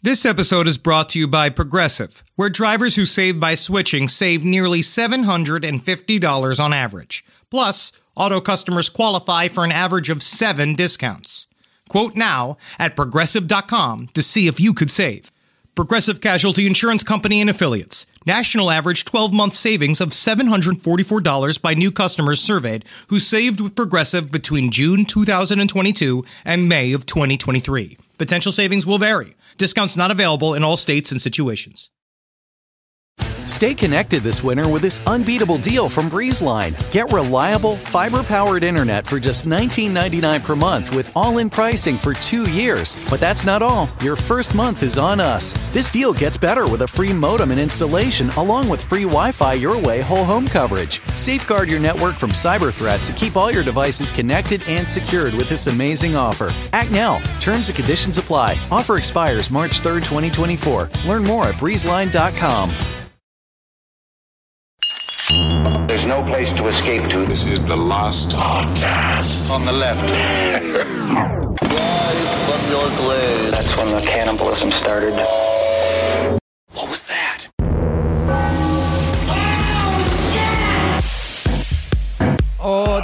This episode is brought to you by Progressive, where drivers who save by switching save nearly $750 on average. Plus, auto customers qualify for an average of 7 discounts. Quote now at Progressive.com to see if you could save. Progressive Casualty Insurance Company and Affiliates. National average 12-month savings of $744 by new customers surveyed who saved with Progressive between June 2022 and May of 2023. Potential savings will vary. Discounts not available in all states and situations. Stay connected this winter with this unbeatable deal from BreezeLine. Get reliable, fiber-powered internet for just $19.99 per month with all-in pricing for 2 years. But that's not all. Your first month is on us. This deal gets better with a free modem and installation, along with free Wi-Fi your way whole home coverage. Safeguard your network from cyber threats and keep all your devices connected and secured with this amazing offer. Act now. Terms and conditions apply. Offer expires March 3rd, 2024. Learn more at breezeline.com. There's no place to escape to. This is the last podcast. On the left. That's when the cannibalism started. What was that? Oh,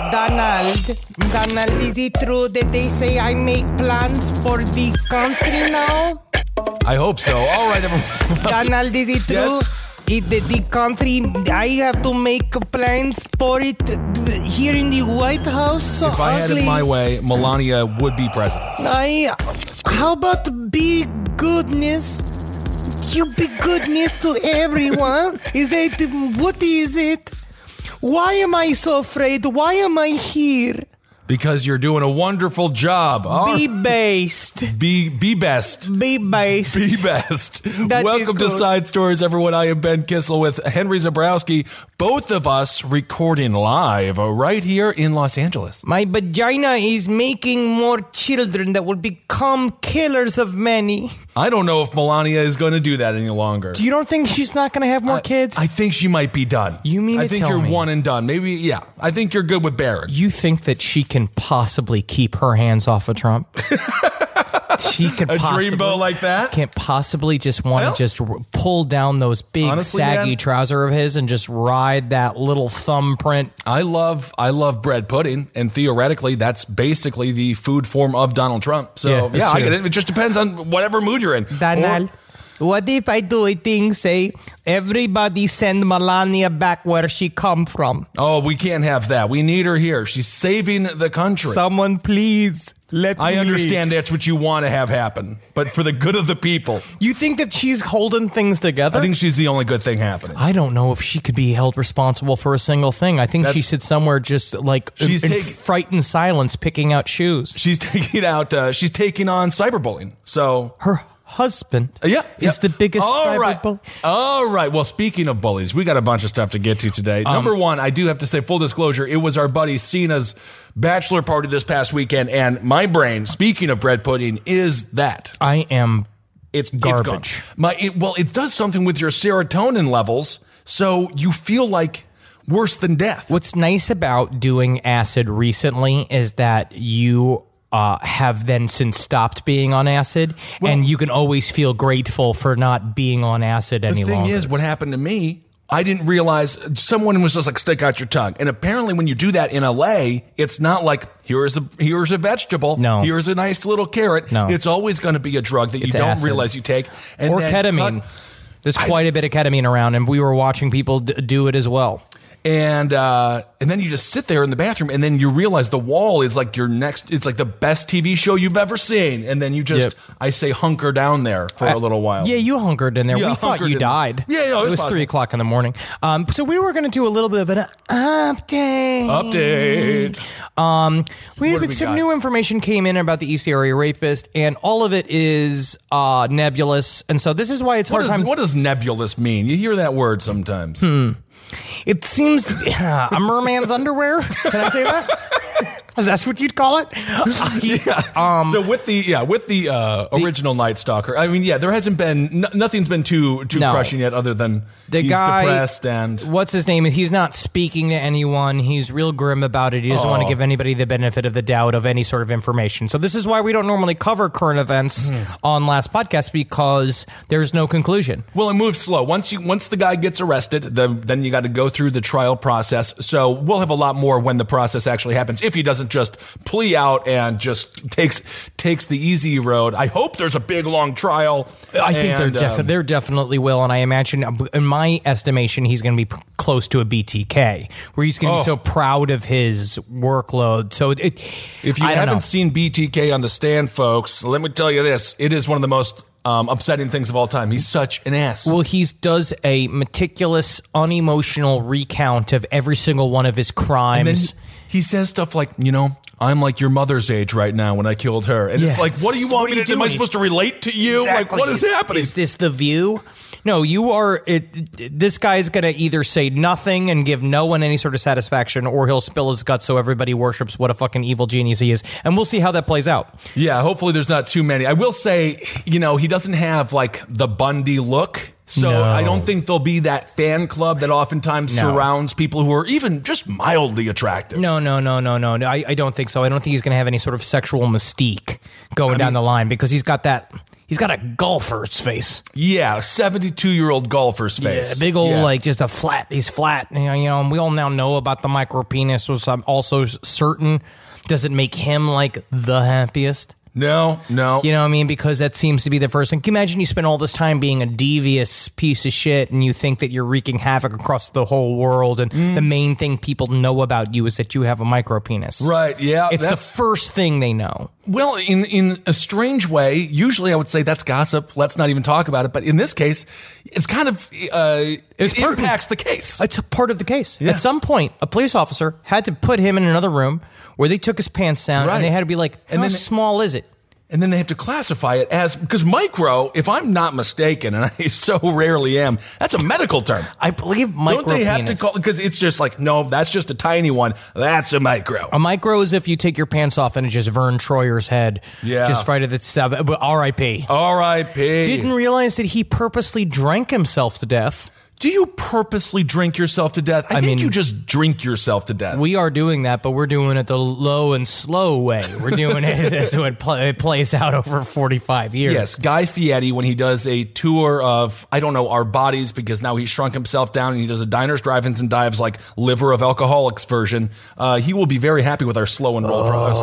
Donald, is it true that they say I make plans for the country now? I hope so. All right, everyone. Donald, is it true? Yes. The country, I have to make plans for it here in the White House. So If I had it my way, Melania would be president. How about be goodness? You be goodness to everyone. What is it? Why am I so afraid? Why am I here? Because you're doing a wonderful job. Be based. Be best. Be based. Be best. That Welcome to is good. Side Stories, everyone. I am Ben Kissel with Henry Zabrowski. Both of us recording live right here in Los Angeles. My vagina is making more children that will become killers of many. I don't know if Melania is going to do that any longer. You don't think she's not going to have more kids? I think she might be done. You mean I to think tell you're me? one and done. Maybe, yeah. I think you're good with Barrett. You think that she can possibly keep her hands off of Trump? She can A possibly, dreamboat like that? can't possibly just want to just pull down those big Honestly, saggy man, trouser of his and just ride that little thumbprint. I love bread pudding, and theoretically, that's basically the food form of Donald Trump. So, Yeah, that's I true. get it. It just depends on whatever mood you're in. Donald, what if I do a thing, say, everybody send Melania back where she come from? Oh, we can't have that. We need her here. She's saving the country. Someone please let me I understand leave. that's what you want to have happen, but for the good of the people, You think that she's holding things together? I think she's the only good thing happening. I don't know if she could be held responsible for a single thing. I think she sits somewhere just like She's in taking- frightened silence picking out shoes. She's taking on cyberbullying. So Her husband is the biggest All right. cyberbully. All right. Well, speaking of bullies, we got a bunch of stuff to get to today. Number one, I do have to say, full disclosure, it was our buddy Cena's bachelor party this past weekend, and my brain, speaking of bread pudding, is that. I am It's garbage. It's gone. It does something with your serotonin levels, so you feel like worse than death. What's nice about doing acid recently is that you have then since stopped being on acid, and you can always feel grateful for not being on acid any The thing longer. is, what happened to me, I didn't realize someone was just like, stick out your tongue. And apparently when you do that in LA, it's not like, here's a vegetable. No. Here's a nice little carrot. No. It's always going to be a drug that you It's don't acid. realize you take. And Or then ketamine. There's quite a bit of ketamine around, and we were watching people do it as well. And then you just sit there in the bathroom, and then you realize the wall is like it's like the best TV show you've ever seen. And then you just, I say, hunker down there for a little while. Yeah, you hunkered in there. Yeah, We thought hunkered you in- died. Yeah, no, it was it's possible. 3 o'clock in the morning. So we were going to do a little bit of an update. What do we Some got? new information came in about the East Area Rapist, and all of it is nebulous. And so this is why it's hard time. What does nebulous mean? You hear that word sometimes. It seems to be a merman's underwear. Can I say that? That's what you'd call it? So with the original Night Stalker, I mean, there hasn't been nothing's been too crushing yet, other than the he's guy, depressed and what's his name? He's not speaking to anyone. He's real grim about it. He doesn't want to give anybody the benefit of the doubt of any sort of information. So this is why we don't normally cover current events on Last Podcast, because there's no conclusion. Well, it moves slow. Once the guy gets arrested, then you got to go through the trial process. So we'll have a lot more when the process actually happens. If he doesn't just plea out and just takes the easy road, I hope there's a big long trial. I think there definitely will, and I imagine, in my estimation, he's going to be close to a BTK, where he's going to be so proud of his workload. So if you haven't seen BTK on the stand, folks, let me tell you this: it is one of the most upsetting things of all time. He's such an ass. Well, he does a meticulous, unemotional recount of every single one of his crimes. And then he says stuff like, I'm like your mother's age right now when I killed her. And it's like, what do you want me to do? Am I supposed to relate to you? Exactly. Like, what is happening? Is this The View? No, you are. This guy's going to either say nothing and give no one any sort of satisfaction, or he'll spill his guts so everybody worships what a fucking evil genius he is. And we'll see how that plays out. Yeah, hopefully there's not too many. I will say, he doesn't have like the Bundy look. So I don't think there'll be that fan club that oftentimes surrounds people who are even just mildly attractive. No. I don't think so. I don't think he's going to have any sort of sexual mystique going down the line, because he's got a golfer's face. Yeah, 72-year-old golfer's face. Yeah, big old, just a flat. He's flat. And we all now know about the micro penis, which I'm also certain doesn't make him like the happiest. No. You know what I mean? Because that seems to be the first thing. Can you imagine you spend all this time being a devious piece of shit and you think that you're wreaking havoc across the whole world, and the main thing people know about you is that you have a micro penis. Right, yeah. It's the first thing they know. Well, in a strange way, usually I would say that's gossip. Let's not even talk about it. But in this case, it's kind of, it impacts the case. It's a part of the case. Yeah. At some point, a police officer had to put him in another room where they took his pants down, and they had to be like, how small is it? And then they have to classify it as, because micro, if I'm not mistaken, and I so rarely am, that's a medical term. I believe micro. Don't they have to call, because it's just like, no, that's just a tiny one. That's a micro. A micro is if you take your pants off and it's just Vern Troyer's head. Yeah. Just right at the sub. R.I.P. R.I.P. Didn't realize that he purposely drank himself to death. Do you purposely drink yourself to death? I mean, you just drink yourself to death. We are doing that, but we're doing it the low and slow way. We're doing it as it plays out over 45 years. Yes, Guy Fieri, when he does a tour of, Our Bodies, because now he's shrunk himself down and he does a diners, drive-ins, and dives like Liver of Alcoholics version, he will be very happy with our slow and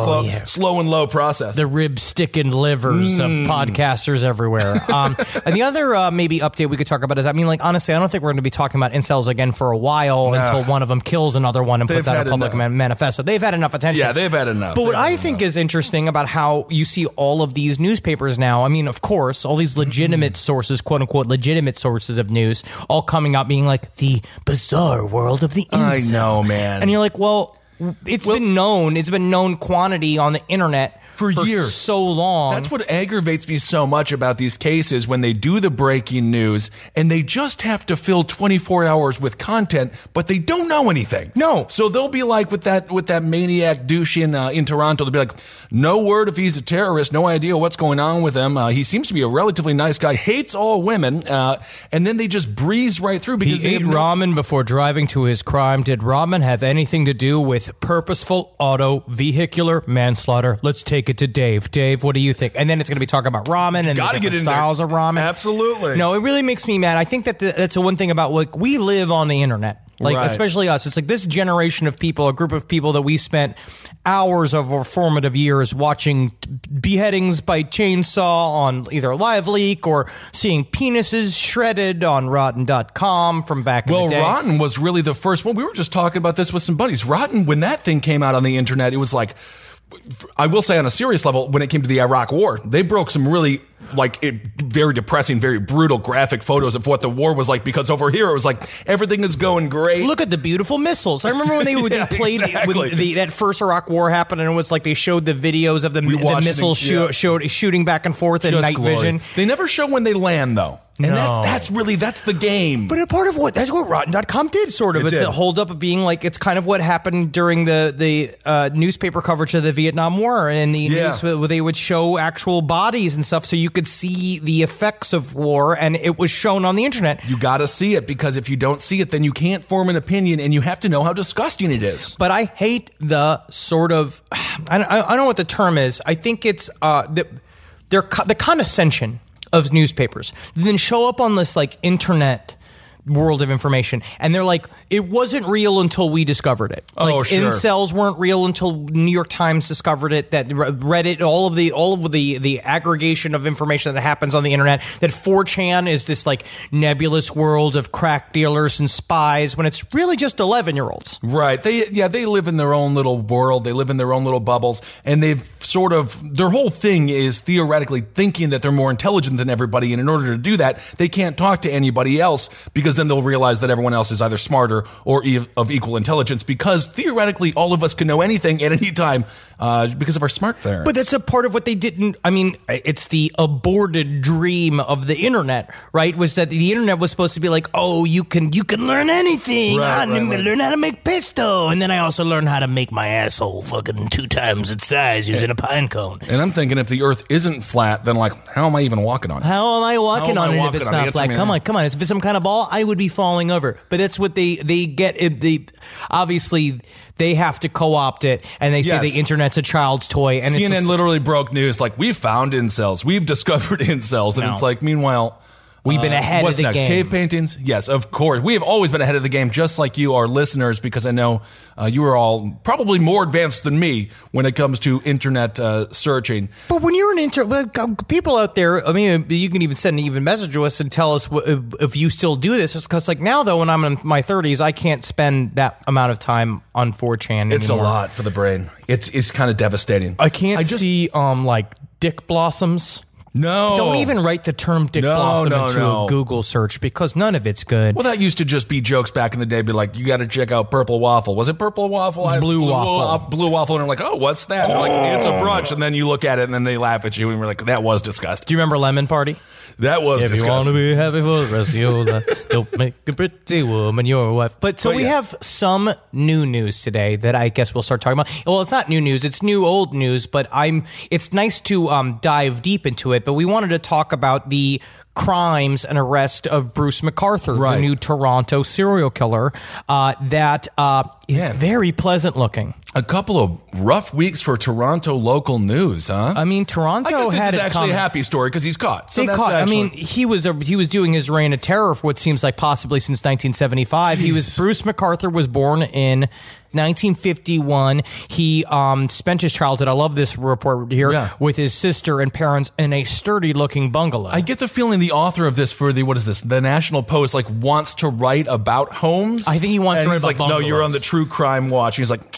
low process. The rib-sticking livers of podcasters everywhere. And the other maybe update we could talk about is, honestly, I don't think we're going to be talking about incels again for a while until one of them kills another one and puts out a public manifesto. They've had enough attention. Yeah, they've had enough. But what I think is interesting about how you see all of these newspapers now, of course, all these legitimate sources, quote unquote, legitimate sources of news, all coming out being like the bizarre world of the incel. I know, man. And you're like, it's been known quantity on the internet for years, so long. That's what aggravates me so much about these cases, when they do the breaking news and they just have to fill 24 hours with content, but they don't know anything. No. So they'll be like with that maniac douche in Toronto. They'll be like, no word if he's a terrorist, no idea what's going on with him. He seems to be a relatively nice guy, hates all women, and then they just breeze right through because he ate ramen before driving to his crime. Did ramen have anything to do with purposeful auto-vehicular manslaughter? Let's take it to Dave. Dave, what do you think? And then it's going to be talking about ramen and the different styles of ramen. Absolutely. No, it really makes me mad. I think that that's the one thing about, we live on the internet. Especially us. It's like this generation of people, a group of people that we spent hours of our formative years watching beheadings by chainsaw on either LiveLeak or seeing penises shredded on Rotten.com from back in the day. Well, Rotten was really the first one. We were just talking about this with some buddies. Rotten, when that thing came out on the internet, it was like, I will say on a serious level, when it came to the Iraq War, they broke some really like very depressing, very brutal graphic photos of what the war was like, because over here it was like everything is going great. Look at the beautiful missiles. I remember when they played exactly. when that first Iraq war happened, and it was like they showed the videos of the missiles shooting back and forth in night vision. They never show when they land, though. And No. that's the game. But a part of that's what Rotten.com did, sort of. It's a hold up of being like, it's kind of what happened during the newspaper coverage of the Vietnam War, and the news where they would show actual bodies and stuff, so you could see the effects of war, and it was shown on the internet. You got to see it, because if you don't see it, then you can't form an opinion, and you have to know how disgusting it is. But I hate the sort of, I don't know what the term is. I think it's the condescension of newspapers, then show up on this like internet world of information, and they're like, it wasn't real until we discovered it. Like, incels weren't real until New York Times discovered it, that Reddit, all of the aggregation of information that happens on the internet, that 4chan is this like nebulous world of crack dealers and spies, when it's really just 11-year-olds. Right. They live in their own little world. They live in their own little bubbles, and they've sort of, their whole thing is theoretically thinking that they're more intelligent than everybody, and in order to do that, they can't talk to anybody else, because then they'll realize that everyone else is either smarter or of equal intelligence, because theoretically all of us can know anything at any time because of our smartphones. But that's a part of what they didn't, I mean, it's the aborted dream of the internet, right? Was that the internet was supposed to be like, oh, you can learn anything. Right. Learn how to make pesto. And then I also learned how to make my asshole fucking 2 times its size using a pine cone. And I'm thinking, if the earth isn't flat, then like, how am I even walking on it? How am I walking on it if it's not flat? Come on. If it's some kind of ball, I would be falling over. But that's what they get. Obviously, they have to co-opt it, and they say the internet's a child's toy. And CNN literally broke news like, we've found incels, we've discovered incels, and it's like, meanwhile, we've been ahead of the game. Cave paintings? Yes, of course. We have always been ahead of the game, just like you, our listeners, because I know you are all probably more advanced than me when it comes to internet searching. But when you're people out there, I mean, you can even send an message to us and tell us if you still do this. It's because like now, though, when I'm in my 30s, I can't spend that amount of time on 4chan anymore. It's a lot for the brain. It's kind of devastating. I can't see like dick blossoms. No. Don't even write the term dick blossom into a Google search, because none of it's good. Well, that used to just be jokes back in the day. Be like, you got to check out Purple Waffle. Was it Purple Waffle? Blue Waffle. Blue Waffle. And I'm like, oh, what's that? And they're like, it's a brunch. And then you look at it and then they laugh at you. And we're like, that was disgusting. Do you remember Lemon Party? That was if disgusting. You want to be happy for the rest of your life, don't make a pretty woman your wife. But we have some new news today that I guess we'll start talking about. Well, it's not new news; it's new old news. But it's nice to dive deep into it. But we wanted to talk about the crimes and arrest of Bruce McArthur, the new Toronto serial killer, that is very pleasant looking. A couple of rough weeks for Toronto local news, huh? I mean, Toronto I guess had this is it actually coming. a happy story because he's caught. So they caught. I mean, he was doing his reign of terror for what seems like possibly since 1975. Jesus. Bruce McArthur was born in 1951. He spent his childhood, I love this report here, with his sister and parents in a sturdy-looking bungalow. I get the feeling the author of this for the National Post, like, wants to write about homes. I think he wants to write about bungalows. No, you're on the true crime watch. He's like,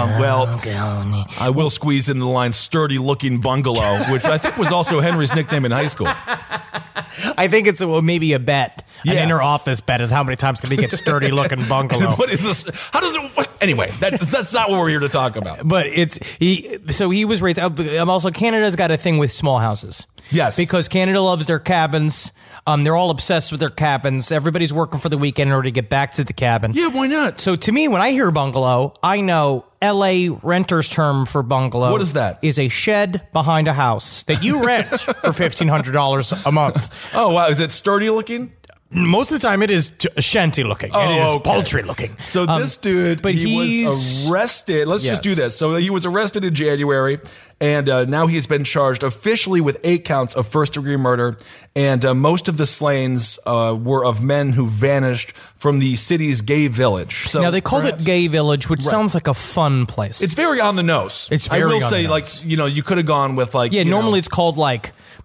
I will squeeze in the line sturdy-looking bungalow, which I think was also Henry's nickname in high school. I think it's maybe a bet. An inner office bet is how many times can he get sturdy-looking bungalow. What is this? How does it... Anyway, that's not what we're here to talk about. But he was raised. Also, Canada's got a thing with small houses. Yes, because Canada loves their cabins. They're all obsessed with their cabins. Everybody's working for the weekend in order to get back to the cabin. Yeah, why not? So to me, when I hear bungalow, I know LA renter's term for bungalow. What is that? Is a shed behind a house that you rent for $1,500 a month. Oh, wow. Is it sturdy looking? Most of the time, it is shanty looking. Oh, it is paltry looking. So this dude, he was arrested. Let's just do this. So he was arrested in January, and now he's been charged officially with 8 counts of first-degree murder. And most of the slayings were of men who vanished from the city's gay village. So now they call it Gay Village, which sounds like a fun place. It's very on the nose. It's very on the nose. I will say, like, you know, you could have gone with like. Yeah, normally it's called like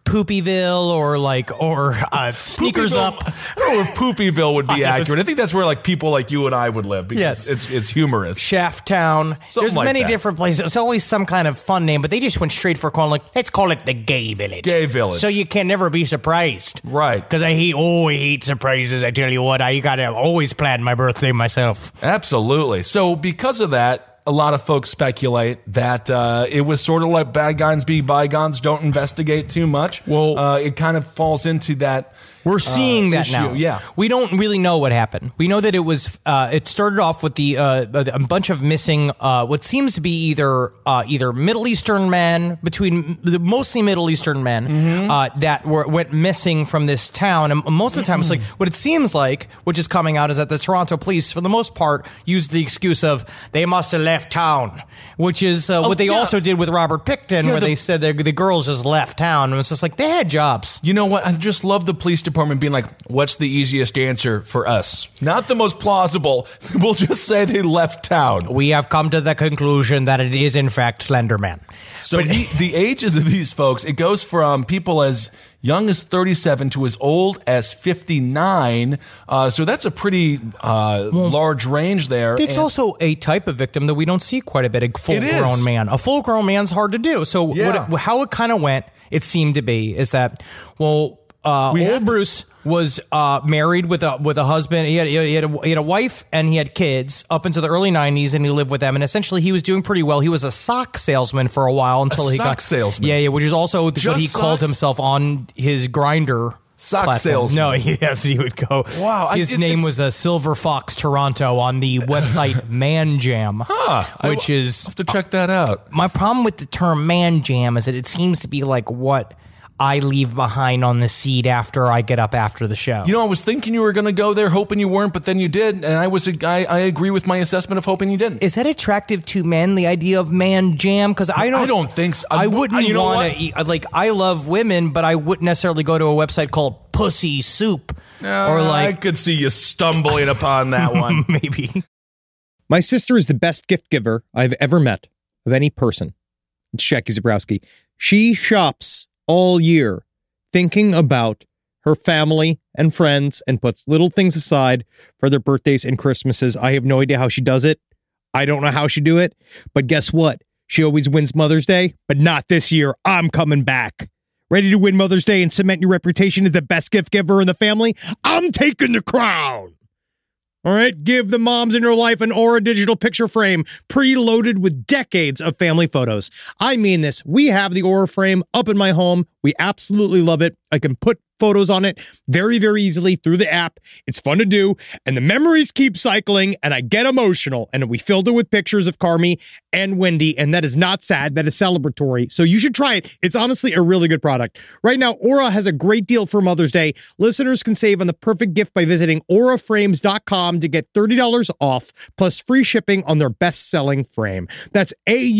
Poopyville or Sneakers Poopyville, Up. I don't know if Poopyville would be accurate. I think that's where like people like you and I would live because Yes. it's humorous. Shafttown. There's like many that. different places. It's always some kind of fun name, but they just went straight for calling let's call it the Gay Village. Gay Village. So you can never be surprised. Right. Because I hate surprises. I tell you what, I gotta always plan my birthday myself. Absolutely. So because of that, a lot of folks speculate that it was sort of like bygones be bygones, don't investigate too much. Well, it kind of falls into that. We're seeing that issue. now. Yeah. We don't really know what happened. We know that it was. It started off with a bunch of missing. What seems to be either Middle Eastern men, mostly Middle Eastern men that went missing from this town. And most of the time, it's like what it seems like, which is coming out, is that the Toronto police, for the most part, used the excuse of they must have left town, which is what they also did with Robert Pickton, where they said the girls just left town, and it's just like they had jobs. You know what? I just love the police department being like, what's the easiest answer for us? Not the most plausible. We'll just say they left town. We have come to the conclusion that it is, in fact, Slenderman. So the ages of these folks, it goes from people as young as 37 to as old as 59. So that's a pretty large range there. It's also a type of victim that we don't see quite a bit. A full-grown man. A full-grown man's hard to do. So how it kind of went, it seemed to be, is that, old Bruce was married with a husband. He had a wife and he had kids up into the early 90s, and he lived with them. And essentially, he was doing pretty well. He was a sock salesman for a while until he got salesman. Yeah, which is also what he called socks? himself on his Grindr. Sock salesman. No, yes, he would go. Wow, his name was Silver Fox Toronto on the website Man Jam, which is I'll have to check that out. my problem with the term Man Jam is that it seems to be like what I leave behind on the seat after I get up after the show. You know, I was thinking you were going to go there, hoping you weren't, but then you did, and I agree with my assessment of hoping you didn't. Is that attractive to men, the idea of Man Jam? Because I don't think so. I wouldn't want to eat. Like, I love women, but I wouldn't necessarily go to a website called Pussy Soup. I could see you stumbling upon that one. Maybe. My sister is the best gift giver I've ever met of any person. It's Jackie Zabrowski. She shops all year thinking about her family and friends and puts little things aside for their birthdays and Christmases. I have no idea how she does it. I don't know how she do it. But guess what? She always wins Mother's Day, but not this year. I'm coming back. Ready to win Mother's Day and cement your reputation as the best gift giver in the family? I'm taking the crown. All right, give the moms in your life an Aura digital picture frame preloaded with decades of family photos. I mean this. We have the Aura frame up in my home. We absolutely love it. I can put photos on it very, very easily through the app. It's fun to do, and the memories keep cycling, and I get emotional. And we filled it with pictures of Carmi and Wendy, and that is not sad. That is celebratory. So you should try it. It's honestly a really good product. Right now, Aura has a great deal for Mother's Day. Listeners can save on the perfect gift by visiting auraframes.com to get $30 off, plus free shipping on their best-selling frame. That's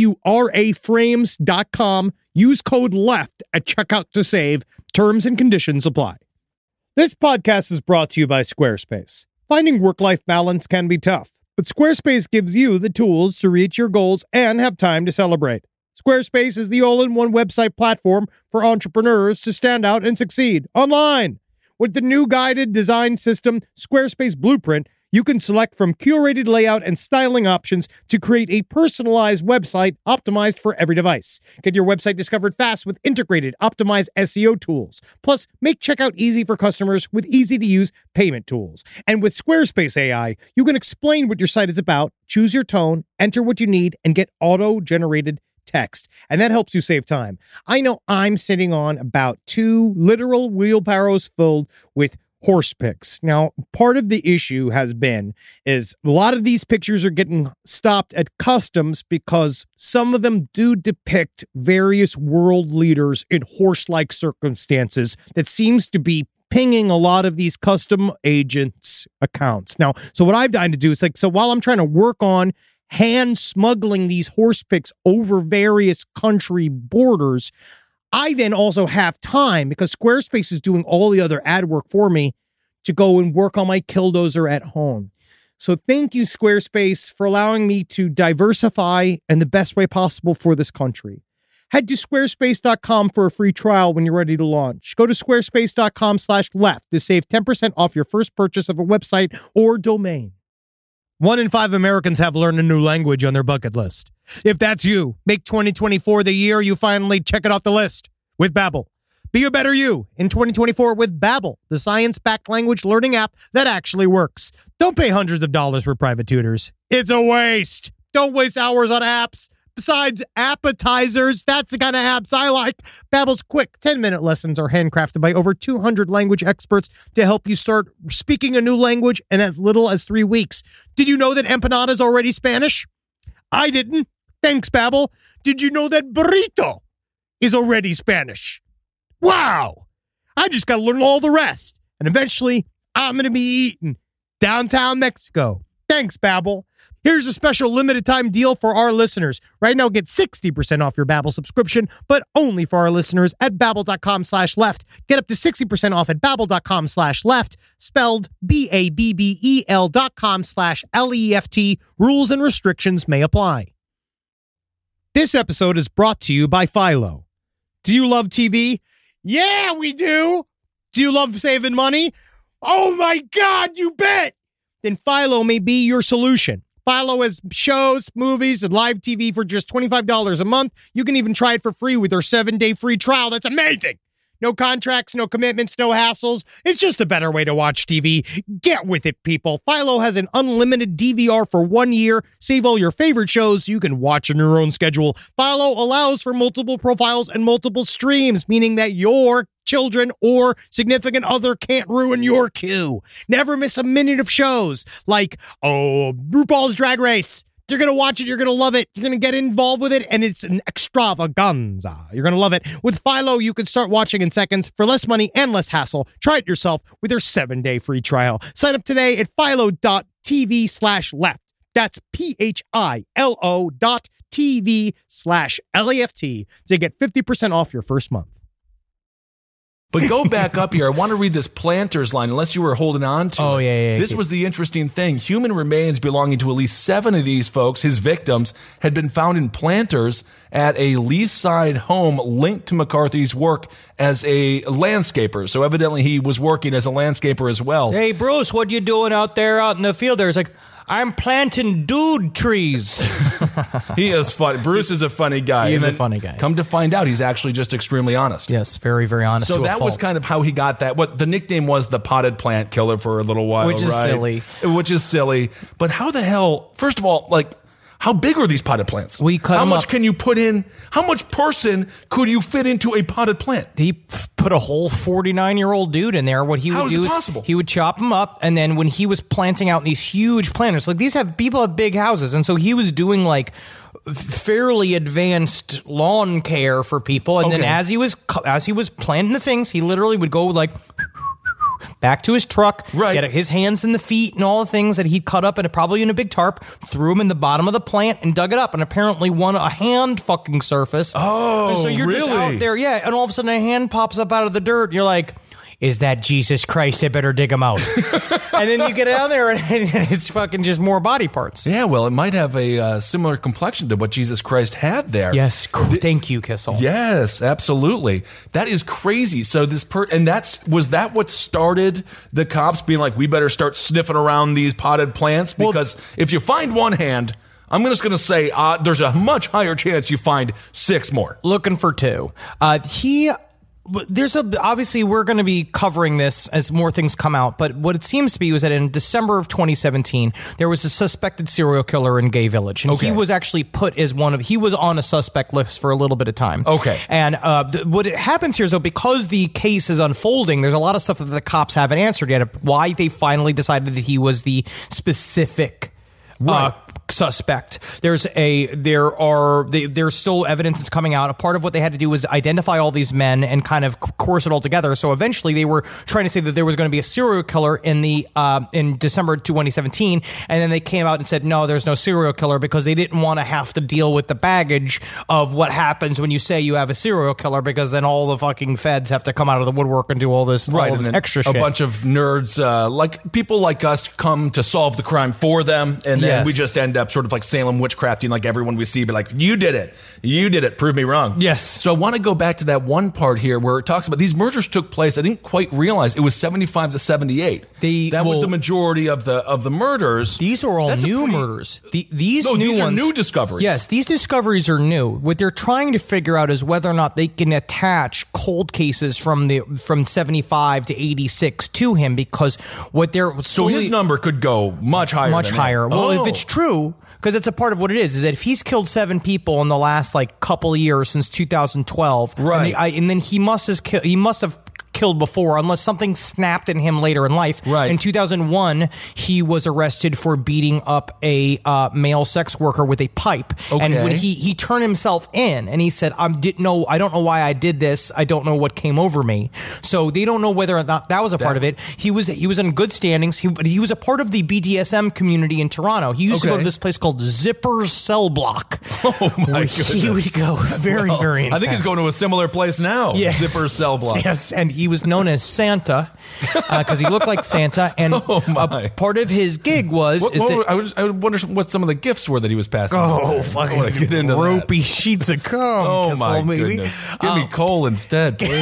auraframes.com. Use code LEFT at checkout to save. Terms and conditions apply. This podcast is brought to you by Squarespace. Finding work-life balance can be tough, but Squarespace gives you the tools to reach your goals and have time to celebrate. Squarespace is the all-in-one website platform for entrepreneurs to stand out and succeed online. With the new guided design system, Squarespace Blueprint, you can select from curated layout and styling options to create a personalized website optimized for every device. Get your website discovered fast with integrated, optimized SEO tools. Plus, make checkout easy for customers with easy-to-use payment tools. And with Squarespace AI, you can explain what your site is about, choose your tone, enter what you need, and get auto-generated text. And that helps you save time. I know I'm sitting on about 2 literal wheelbarrows filled with horse pics. Now, part of the issue has been is a lot of these pictures are getting stopped at customs because some of them do depict various world leaders in horse-like circumstances that seems to be pinging a lot of these custom agents' accounts. Now, so what I've done to do is so while I'm trying to work on hand smuggling these horse pics over various country borders, I then also have time, because Squarespace is doing all the other ad work for me, to go and work on my Killdozer at home. So thank you, Squarespace, for allowing me to diversify in the best way possible for this country. Head to squarespace.com for a free trial when you're ready to launch. Go to squarespace.com/left to save 10% off your first purchase of a website or domain. 1 in 5 Americans have learned a new language on their bucket list. If that's you, make 2024 the year you finally check it off the list with Babbel. Be a better you in 2024 with Babbel, the science-backed language learning app that actually works. Don't pay hundreds of dollars for private tutors. It's a waste. Don't waste hours on apps. Besides appetizers, that's the kind of apps I like. Babbel's quick 10-minute lessons are handcrafted by over 200 language experts to help you start speaking a new language in as little as 3 weeks. Did you know that empanada is already Spanish? I didn't. Thanks, Babbel. Did you know that burrito is already Spanish? Wow. I just got to learn all the rest. And eventually, I'm going to be eating downtown Mexico. Thanks, Babbel. Here's a special limited time deal for our listeners. Right now, get 60% off your Babbel subscription, but only for our listeners at Babbel.com/left. Get up to 60% off at Babbel.com/left, spelled BABBEL.com/LEFT. Rules and restrictions may apply. This episode is brought to you by Philo. Do you love TV? Yeah, we do. Do you love saving money? Oh my God, you bet. Then Philo may be your solution. Philo has shows, movies, and live TV for just $25 a month. You can even try it for free with their 7-day free trial. That's amazing. No contracts, no commitments, no hassles. It's just a better way to watch TV. Get with it, people. Philo has an unlimited DVR for 1 year. Save all your favorite shows so you can watch on your own schedule. Philo allows for multiple profiles and multiple streams, meaning that your children or significant other can't ruin your queue. Never miss a minute of shows like, RuPaul's Drag Race. You're going to watch it. You're going to love it. You're going to get involved with it, and it's an extravaganza. You're going to love it. With Philo, you can start watching in seconds for less money and less hassle. Try it yourself with their 7-day free trial. Sign up today at philo.tv/left. That's philo.tv/left to get 50% off your first month. But go back up here. I want to read this planters line, unless you were holding on to it. Yeah. This was the interesting thing. Human remains belonging to at least 7 of these folks, his victims, had been found in planters at a Leaside home linked to McCarthy's work as a landscaper. So evidently he was working as a landscaper as well. Hey, Bruce, what you doing out there out in the field there? It's like, I'm planting dude trees. He is funny. Bruce is a funny guy. He is a funny guy. Come to find out, he's actually just extremely honest. Yes, very, very honest. So that was kind of how he got that. What the nickname was, the potted plant killer, for a little while, which is silly. Which is silly. But how the hell? First of all, like, how big are these potted plants? We cut How them much up. can you put in? How much person could you fit into a potted plant? He put a whole 49-year-old dude in there. What he How would is do it is possible? he would chop them up, and then when he was planting out in these huge planters, like people have big houses, and so he was doing like fairly advanced lawn care for people, and then as he was planting the things, he literally would go like back to his truck, get his hands in the feet and all the things that he'd cut up, and probably in a big tarp, threw them in the bottom of the plant and dug it up, and apparently won a hand fucking surface. Oh, and so you're really? just out there, and all of a sudden a hand pops up out of the dirt, and you're like, is that Jesus Christ? I better dig him out. And then you get out there, and it's fucking just more body parts. Yeah, well, it might have a similar complexion to what Jesus Christ had there. Yes, thank you, Kissel. Yes, absolutely. That is crazy. So was that what started the cops being like, we better start sniffing around these potted plants? Because if you find one hand, I'm just going to say there's a much higher chance you find 6 more. Looking for 2. Obviously we're going to be covering this as more things come out, but what it seems to be was that in December of 2017, there was a suspected serial killer in Gay Village, and he was actually put as he was on a suspect list for a little bit of time. Okay. And what happens here is, though, because the case is unfolding, there's a lot of stuff that the cops haven't answered yet of why they finally decided that he was the specific suspect. There's still evidence that's coming out. A part of what they had to do was identify all these men and kind of course it all together. So eventually they were trying to say that there was going to be a serial killer in December 2017, and then they came out and said no, there's no serial killer, because they didn't want to have to deal with the baggage of what happens when you say you have a serial killer, because then all the fucking feds have to come out of the woodwork and do all this extra shit. A bunch of nerds like people like us come to solve the crime for them, and then we just end up sort of like Salem witchcrafting, like everyone we see, but like, you did it, prove me wrong. Yes. So I want to go back to that one part here where it talks about these murders took place. I didn't quite realize it was 75 to 78. That was the majority of the murders. These are all new murders. These are new discoveries. Yes, these discoveries are new. What they're trying to figure out is whether or not they can attach cold cases from 75 to 86 to him, because what they're his number could go much higher. Much higher. Well, if it's true, because it's a part of what it is that if he's killed 7 people in the last like couple of years since 2012, right, and then he must have killed before, unless something snapped in him later in life. Right. In 2001, he was arrested for beating up a male sex worker with a pipe. Okay. And when he turned himself in, and he said, I don't know why I did this. I don't know what came over me. So they don't know whether or not that was a part of it. He was in good standings. He was a part of the BDSM community in Toronto. He used to go to this place called Zipper's Cell Block. Oh my goodness. He would go very intense. I think he's going to a similar place now. Yeah. Zipper's Cell Block. Yes, and he was known as Santa because he looked like Santa, and a part of his gig was I wonder what some of the gifts were that he was passing. Fucking get into ropey sheets of cum. Oh my goodness! Give me coal instead, please.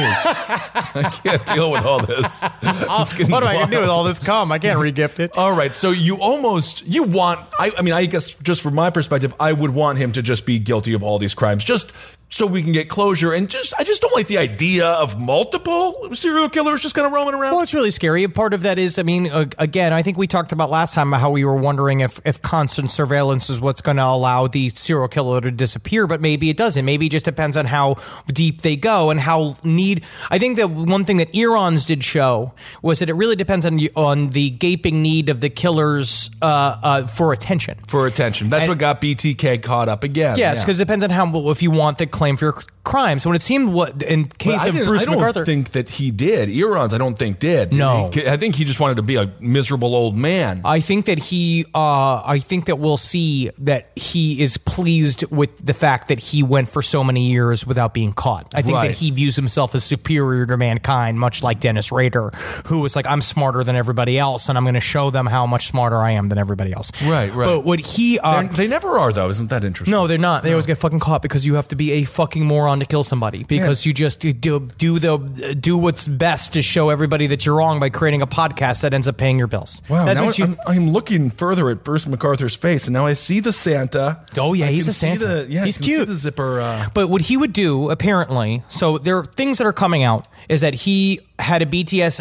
I can't deal with all this. What am I gonna do with all this cum? I can't regift it. All right, so you want. I guess just from my perspective, I would want him to just be guilty of all these crimes, just so we can get closure. And I just don't like the idea of multiple serial killers just kind of roaming around. Well, it's really scary. A part of that is, again, I think we talked about last time how we were wondering if constant surveillance is what's going to allow the serial killer to disappear, but maybe it doesn't. Maybe it just depends on how deep they go and how I think that one thing that Eron's did show was that it really depends on the gaping need of the killers for attention. That's what got BTK caught up again. Yes, because it depends on if you want the claim for your crime. So when it seemed in case of Bruce McArthur, I don't think that he did. Eron's, I don't think did. No, I think he just wanted to be a miserable old man. I think that I think that we'll see that he is pleased with the fact that he went for so many years without being caught. I think that he views himself as superior to mankind, much like Dennis Rader, who was like, I'm smarter than everybody else, and I'm going to show them how much smarter I am than everybody else. Right. But what he they never are, though. Isn't that interesting? No, they're not. They always get fucking caught because you have to be a fucking moron to kill somebody, because you just do what's best to show everybody that you're wrong by creating a podcast that ends up paying your bills. Wow, I'm looking further at Bruce McArthur's face, and now I see the Santa. Oh yeah, he's a Santa. He's cute. See the zipper. But what he would do, apparently, so there are things that are coming out, is that he had a BTS.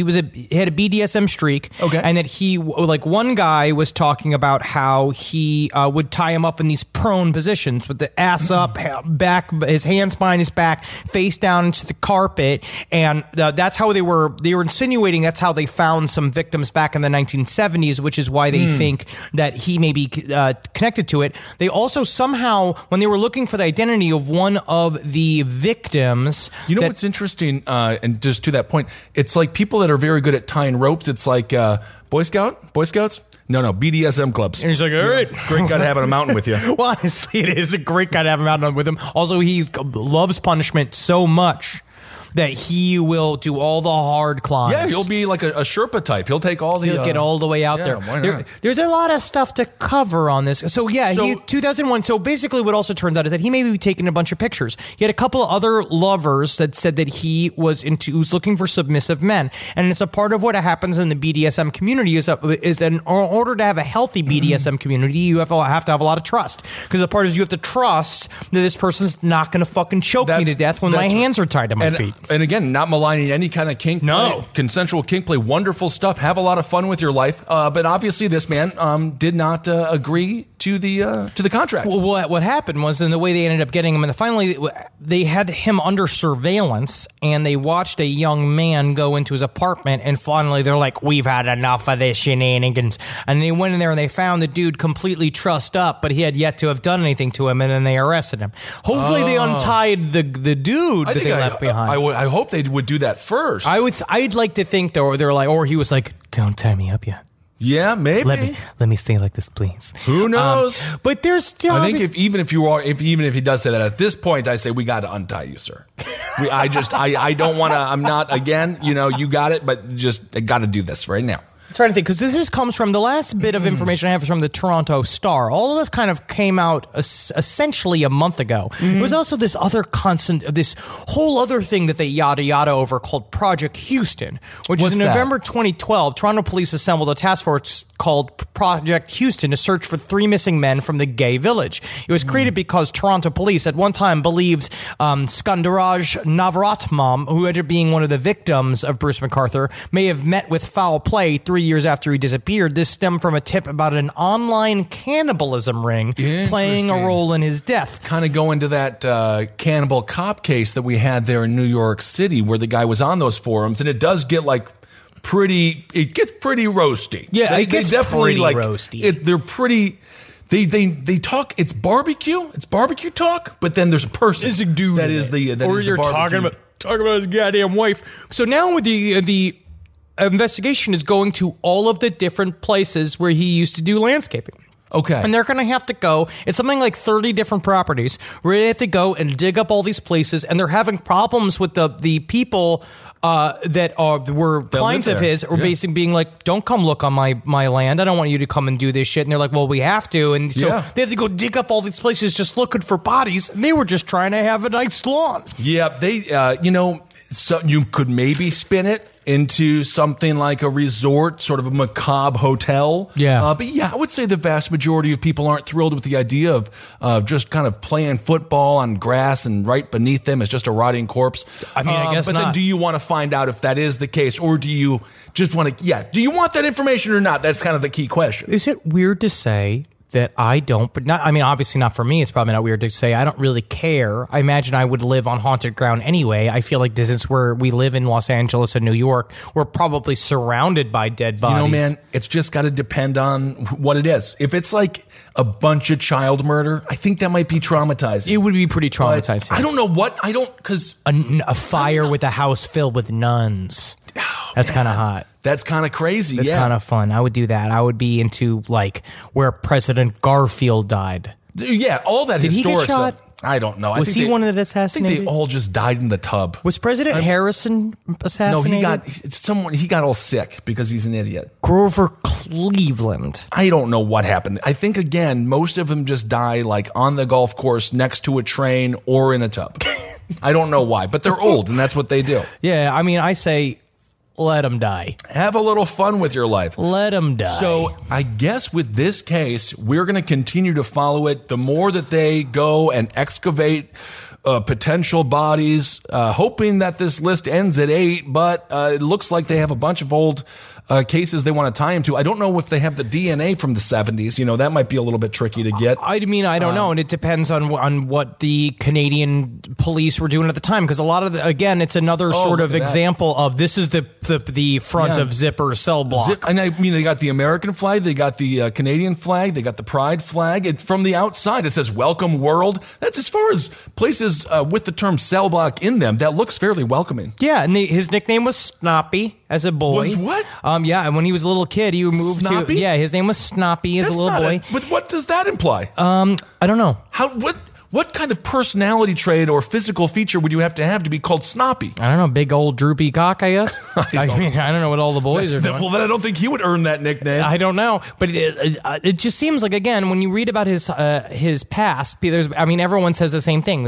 He had a BDSM streak. Okay. And that one guy was talking about how he would tie him up in these prone positions with the ass up, back, his hands behind his back, face down into the carpet, and that's how they were insinuating that's how they found some victims back in the 1970s, which is why they think that he may be connected to it. They also somehow, when they were looking for the identity of one of the victims, what's interesting, and just to that point, it's like people that are very good at tying ropes. It's like Boy Scouts. No, BDSM clubs. And he's like, all right. Great guy to have on a mountain with you. Well, honestly, it is a great guy to have him out with him. Also, he loves punishment so much that he will do all the hard climbs. Yeah, he'll be like a Sherpa type. He'll take all the... He'll get all the way out there. Why not? There's a lot of stuff to cover on this. So, yeah, 2001. So, basically what also turned out is that he may be taking a bunch of pictures. He had a couple of other lovers that said that he was looking for submissive men. And it's a part of what happens in the BDSM community is that in order to have a healthy BDSM community, you have to have a lot of trust. Because the part is you have to trust that this person's not going to fucking choke me to death when my hands are tied to my feet. And again, not maligning any kind of kink play. Consensual kink play, wonderful stuff. Have a lot of fun with your life. But obviously this man did not agree to the contract. Well, what happened was, in the way they ended up getting him, and finally they had him under surveillance, and they watched a young man go into his apartment, and finally they're like, we've had enough of this shenanigans. And they went in there and they found the dude completely trussed up, but he had yet to have done anything to him, and then they arrested him. Hopefully they untied the dude that they left behind. I hope they would do that first. I'd like to think though they're like, or he was like, don't tie me up yet. Yeah, maybe. Let me stay like this, please. Who knows? But there's still. I think even if he does say that, at this point, I say we got to untie you, sir. I don't want to. I'm not again. You got it, but just I got to do this right now. I'm trying to think, because this comes from the last bit of information I have is from the Toronto Star. All of this kind of came out essentially a month ago. There was also this whole other thing that they yada over called Project Houston, which is in November 2012. Toronto police assembled a task force called Project Houston to search for 3 missing men from the gay village. It was created because Toronto police at one time believed Skandaraj Navaratnam, who ended up being one of the victims of Bruce McArthur, may have met with foul play 3 years after he disappeared. This stemmed from a tip about an online cannibalism ring playing a role in his death. Kind of going to that cannibal cop case that we had there in New York City, where the guy was on those forums, and it does get it gets pretty roasty. Yeah, it gets definitely pretty roasty. They're pretty. They talk. It's barbecue. It's barbecue talk. But then there's a person. There's a dude that is the. That or is you're the talking about his goddamn wife. So now with the investigation is going to all of the different places where he used to do landscaping. Okay. And they're going to have to go. It's something like 30 different properties where they have to go and dig up all these places, and they're having problems with the people that were clients of his, or basically being like, don't come look on my land. I don't want you to come and do this shit. And they're like, well, we have to. And so they have to go dig up all these places just looking for bodies. And they were just trying to have a nice lawn. Yeah, they, so you could maybe spin it into something like a resort, sort of a macabre hotel. Yeah. But yeah, I would say the vast majority of people aren't thrilled with the idea of just kind of playing football on grass and right beneath them is just a rotting corpse. I mean, I guess but not. Then do you want to find out if that is the case, or do you just want to, do you want that information or not? That's kind of the key question. Is it weird to say that I don't, but not, I mean, obviously not for me. It's probably not weird to say I don't really care. I imagine I would live on haunted ground anyway. I feel like this is where we live in Los Angeles and New York. We're probably surrounded by dead bodies. You know, man, it's just got to depend on what it is. If it's like a bunch of child murder, I think that might be traumatizing. It would be pretty traumatizing. But I don't know what, because a fire with a house filled with nuns. That's kind of hot. That's kind of crazy. That's kind of fun. I would do that. I would be into like where President Garfield died. Yeah, all that Did historic he get shot? stuff. I don't know. Was he one that assassinated? I think they all just died in the tub. Was President Harrison assassinated? No, he got all sick because he's an idiot. Grover Cleveland. I don't know what happened. I think, again, most of them just die like on the golf course next to a train or in a tub. I don't know why, but they're old and that's what they do. Yeah, I mean, I say let them die. Have a little fun with your life. Let them die. So I guess with this case, we're going to continue to follow it. The more that they go and excavate potential bodies, hoping that this list ends at 8, but it looks like they have a bunch of old cases they want to tie him to. I don't know if they have the DNA from the 70s. You know, that might be a little bit tricky to get. I mean, I don't know. And it depends on what the Canadian police were doing at the time. Because a lot of again, it's another sort of example of this is the front of Zipper's cell block. And I mean, they got the American flag, they got the Canadian flag, they got the Pride flag. From the outside, it says "Welcome World." That's as far as places with the term cell block in them. That looks fairly welcoming. Yeah, and his nickname was Snoppy as a boy. Was what? Yeah, and when he was a little kid, he moved Snoppy? to. Yeah, his name was Snoppy as a little boy. But what does that imply? I don't know. What kind of personality trait or physical feature would you have to be called Snoppy? I don't know, big old droopy cock, I guess. I don't know what all the boys are doing. Well, then I don't think he would earn that nickname. I don't know, but it just seems like, again, when you read about his past, everyone says the same thing.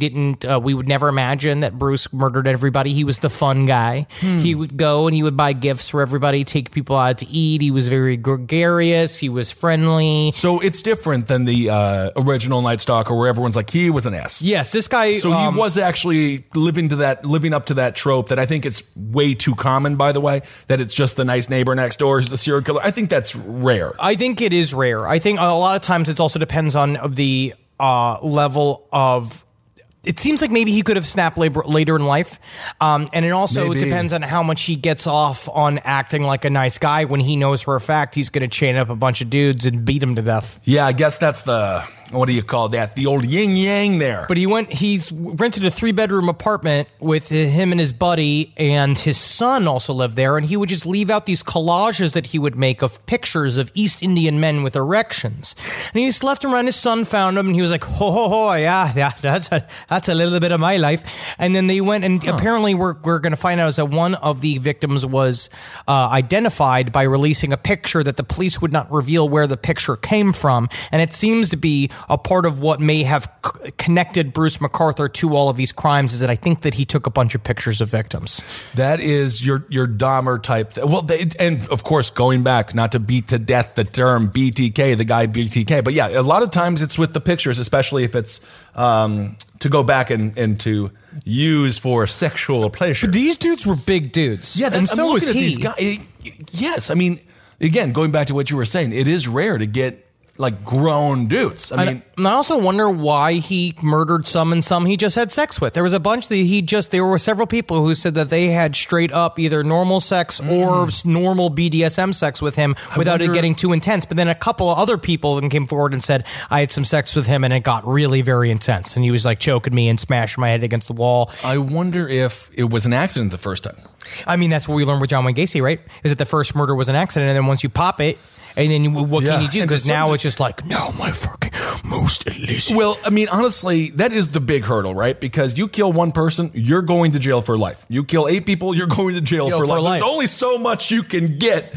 We would never imagine that Bruce murdered everybody. He was the fun guy. He would go and he would buy gifts for everybody, take people out to eat. He was very gregarious. He was friendly. So it's different than the original Night Stalker, where everyone's like, he was an ass. Yes, this guy. So he was actually living up to that trope that I think is way too common, by the way, that it's just the nice neighbor next door who's the serial killer. I think that's rare. I think it is rare. I think a lot of times it also depends on the level of. It seems like maybe he could have snapped later in life. And it also depends on how much he gets off on acting like a nice guy when he knows for a fact he's going to chain up a bunch of dudes and beat them to death. Yeah, I guess that's the what do you call that? The old yin yang there. But he rented a 3-bedroom apartment with him and his buddy, and his son also lived there. And he would just leave out these collages that he would make of pictures of East Indian men with erections. And he just left them around. His son found them, and he was like, yeah, that's a little bit of my life. And then they went, and apparently we're going to find out is that one of the victims was identified by releasing a picture that the police would not reveal where the picture came from. And it seems to be a part of what may have connected Bruce McArthur to all of these crimes is that I think that he took a bunch of pictures of victims. That is your Dahmer type. Well, and of course, going back, not to beat to death the term BTK, the guy BTK, but yeah, a lot of times it's with the pictures, especially if it's to go back and to use for sexual pleasure. But these dudes were big dudes. Yeah, and so was he. These guys. Yes, I mean, again, going back to what you were saying, it is rare to get like grown dudes. I mean, I also wonder why he murdered some and some he just had sex with. There was a bunch that there were several people who said that they had straight up either normal sex or normal BDSM sex with him without it getting too intense. But then a couple of other people came forward and said, I had some sex with him and it got really very intense. And he was like choking me and smashing my head against the wall. I wonder if it was an accident the first time. I mean, that's what we learned with John Wayne Gacy, right? Is that the first murder was an accident, and then once you pop it, and then what can you do? Because now it's just like, no, my fucking most illicit. Well, I mean, honestly, that is the big hurdle, right? Because you kill one person, you're going to jail for life. You kill 8 people, you're going to jail for life. There's only so much you can get.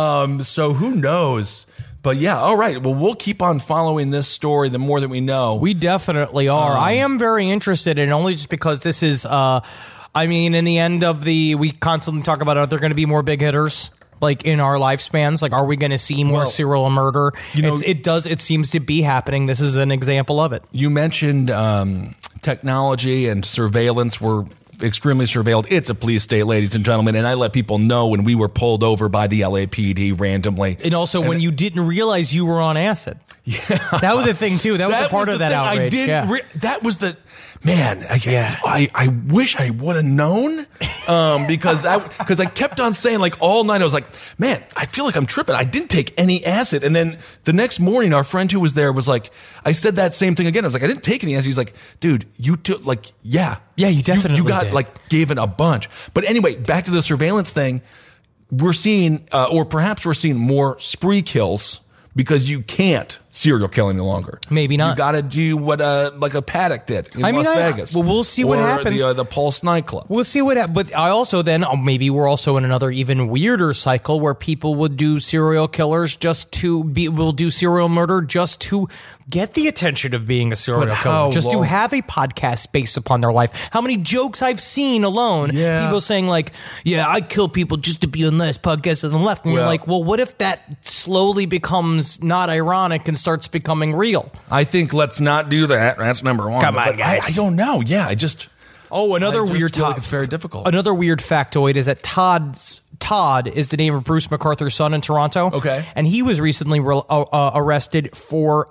So who knows? But yeah, all right. Well, we'll keep on following this story the more that we know. We definitely are. I am very interested in only just because this is, I mean, in the end of we constantly talk about, are there going to be more big hitters? Like in our lifespans, like, are we going to see more serial murder? It seems to be happening. This is an example of it. You mentioned technology and surveillance. We're extremely surveilled. It's a police state, ladies and gentlemen. And I let people know when we were pulled over by the LAPD randomly. And also when you didn't realize you were on acid. Yeah. That was a thing too. That was a part of that outrage. That was the... Man, I wish I would have known because I kept on saying, like, all night I was like, man, I feel like I'm tripping. I didn't take any acid. And then the next morning, our friend who was there was like, I said that same thing again. I was like, I didn't take any acid. He's like, dude, you took, like, yeah, you definitely you got did. like gave it a bunch. But anyway, back to the surveillance thing. We're seeing, or perhaps we're seeing more spree kills because you can't serial kill any longer. Maybe not. You got to do what like a Paddock did in Las Vegas. Well, we'll see what happens. The Pulse nightclub. We'll see what happens. But I also then, maybe we're also in another even weirder cycle where people would do serial killers will do serial murder just to get the attention of being a serial killer. Just to have a podcast based upon their life. How many jokes I've seen alone. Yeah. People saying like, yeah, I kill people just to be on this podcast on the left. And you're like, well, what if that slowly becomes not ironic and starts becoming real? I think let's not do that. That's number one. Come on, guys. I don't know. Yeah, I just... another weird topic. It's very difficult. Another weird factoid is that Todd is the name of Bruce McArthur's son in Toronto. Okay. And he was recently arrested for...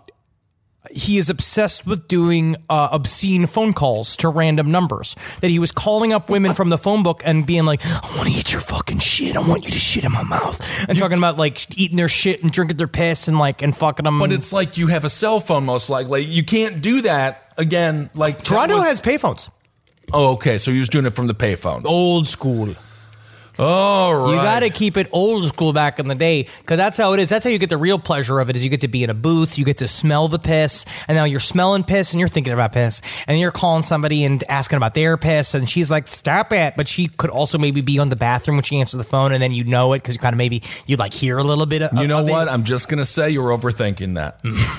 he is obsessed with doing obscene phone calls to random numbers. That he was calling up women from the phone book and being like, I want to eat your fucking shit. I want you to shit in my mouth. And talking about like eating their shit and drinking their piss and fucking them. But it's like you have a cell phone most likely. You can't do that again. Like Toronto has payphones. Oh, okay. So he was doing it from the payphones. Old school. All right. You got to keep it old school back in the day because that's how it is. That's how you get the real pleasure of it is you get to be in a booth, you get to smell the piss, and now you're smelling piss and you're thinking about piss, and you're calling somebody and asking about their piss, and she's like, stop it. But she could also maybe be on the bathroom when she answers the phone, and then you know it because you kind of you like hear a little bit of You know what? I'm just going to say you're overthinking that.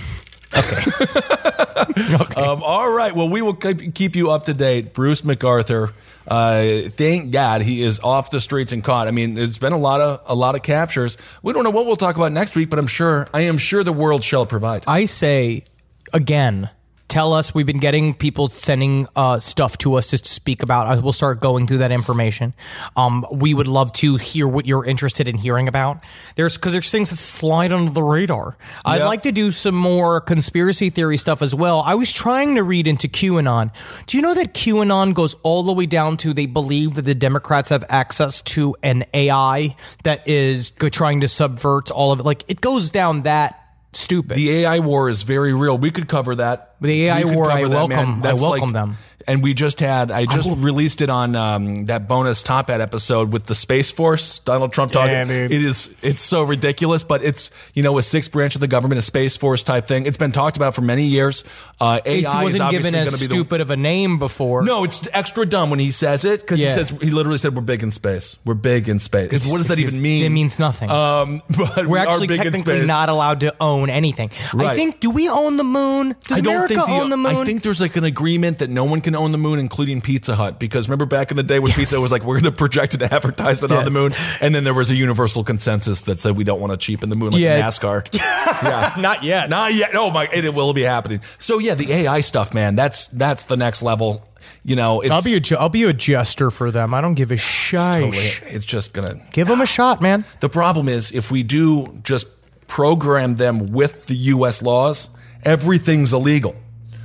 Okay. All right. Well, we will keep you up to date. Bruce McArthur. Thank God he is off the streets and caught. I mean, it's been a lot of captures. We don't know what we'll talk about next week, but I am sure the world shall provide. I say again, tell us. We've been getting people sending stuff to us to speak about. We'll start going through that information. We would love to hear what you're interested in hearing about. There's things that slide under the radar. I'd like to do some more conspiracy theory stuff as well. I was trying to read into QAnon. Do you know that QAnon goes all the way down to they believe that the Democrats have access to an AI that is trying to subvert all of it? Like it goes down that stupid. The AI war is very real. We could cover that. The AI We could war, cover I that, man. welcome. I That's welcome them. And I just released it on that bonus Top Hat episode with the Space Force. Donald Trump talking. Yeah, dude. It's so ridiculous, but it's, a sixth branch of the government, a Space Force type thing. It's been talked about for many years. AI It wasn't is obviously given going as to be stupid of a name before. No, it's extra dumb when he says it because he literally said we're big in space. We're big in space. What does that even mean? It means nothing. But We're we actually are big in technically space. not allowed to own anything. Right. I think, do we own the moon? Does America own the moon? I think there's like an agreement that no one can own the moon, including Pizza Hut. Because remember back in the day when Pizza was like, we're going to project an advertisement on the moon. And then there was a universal consensus that said we don't want to cheapen the moon like NASCAR. Yeah. Not yet. Not yet. Oh my, it will be happening. So yeah, the AI stuff, man, that's the next level. It's, I'll be a jester for them. I don't give a shit. it's just going to Give them a shot, man. The problem is if we do just program them with the U.S. laws, everything's illegal.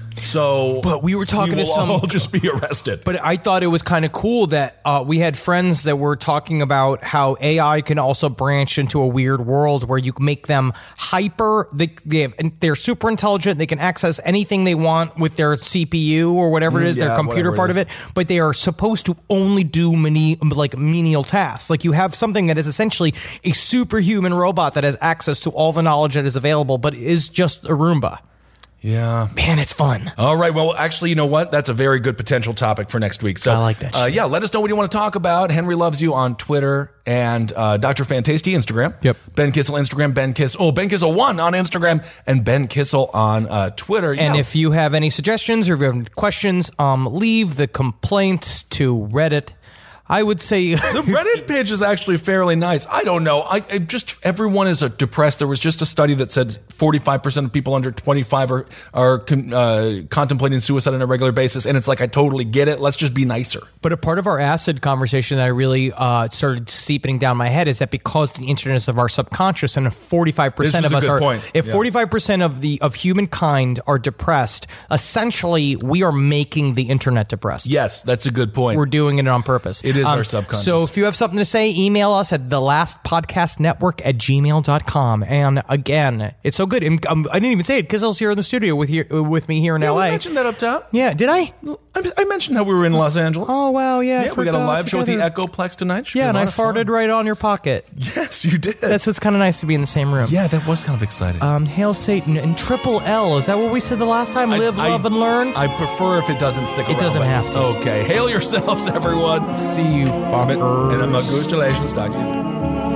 So, but we were talking to some. All just be arrested. But I thought it was kind of cool that we had friends that were talking about how AI can also branch into a weird world where you can make them hyper. They're super intelligent. They can access anything they want with their CPU or whatever it is, their computer part of it. But they are supposed to only do menial tasks. Like you have something that is essentially a superhuman robot that has access to all the knowledge that is available, but is just a Roomba. Yeah. Man, it's fun. All right. Well, actually, you know what? That's a very good potential topic for next week. So I like that shit. Yeah, let us know what you want to talk about. Henry Loves You on Twitter and Dr. Fantasty Instagram. Yep. Ben Kissel Instagram. Ben Kissel1 on Instagram and Ben Kissel on Twitter. And if you have any suggestions or if you have any questions, leave the complaints to Reddit. I would say the Reddit page is actually fairly nice. I don't know. I just everyone is depressed. There was just a study that said 45% of people under 25 are contemplating suicide on a regular basis, and it's like I totally get it. Let's just be nicer. But a part of our acid conversation that I really started seeping down my head is that because the internet is of our subconscious, and 45% of us are, if 45% of humankind are depressed, essentially we are making the internet depressed. Yes, that's a good point. We're doing it on purpose. It is our subconscious. So if you have something to say, email us at thelastpodcastnetwork@gmail.com. And again, it's so good. And, I didn't even say it. Kissel's here in the studio with me here in LA. I mentioned that up top. Yeah, did I? I mentioned how we were in Los Angeles. Oh, wow, yeah. We got a live show at the Echoplex tonight. Yeah, and I farted right on your pocket. Yes, you did. That's what's kind of nice to be in the same room. Yeah, that was kind of exciting. Hail Satan and Triple L. Is that what we said the last time? Live, love, and learn? I prefer if it doesn't stick around. It doesn't have to. Okay. Hail yourselves, everyone. See you, fuckers. And I'm Congratulations. Talk to you soon.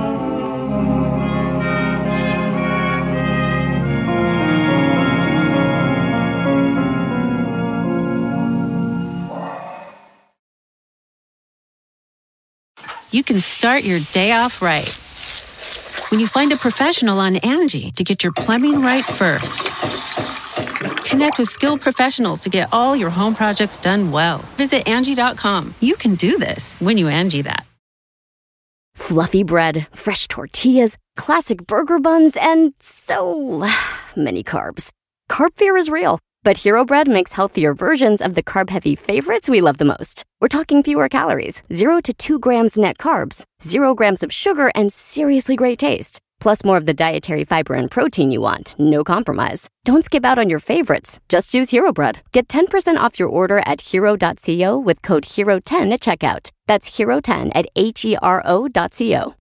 You can start your day off right when you find a professional on Angie to get your plumbing right first. Connect with skilled professionals to get all your home projects done well. Visit Angie.com. You can do this when you Angie that. Fluffy bread, fresh tortillas, classic burger buns, and so many carbs. Carb fear is real, but Hero Bread makes healthier versions of the carb-heavy favorites we love the most. We're talking fewer calories, 0 to 2 grams net carbs, 0 grams of sugar, and seriously great taste. Plus more of the dietary fiber and protein you want, no compromise. Don't skip out on your favorites. Just use Hero Bread. Get 10% off your order at hero.co with code HERO10 at checkout. That's HERO10 at HERO.co.